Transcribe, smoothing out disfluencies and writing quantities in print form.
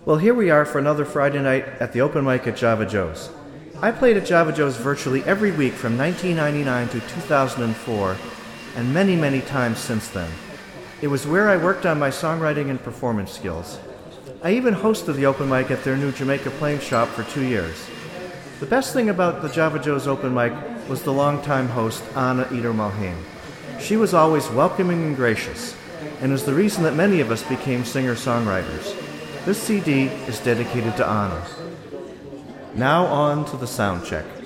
Well, here we are for another Friday night at the open mic at Java Joe's. I played at Java Joe's virtually every week from 1999 to 2004, and many, many times since then. It was where I worked on my songwriting and performance skills. I even hosted the open mic at their new Jamaica Plain shop for 2 years. The best thing about the Java Joe's open mic was the longtime host, Anna Eder Mulhane. She was always welcoming and gracious, and is the reason that many of us became singer-songwriters. This CD is dedicated to Anna. Now on to the sound check.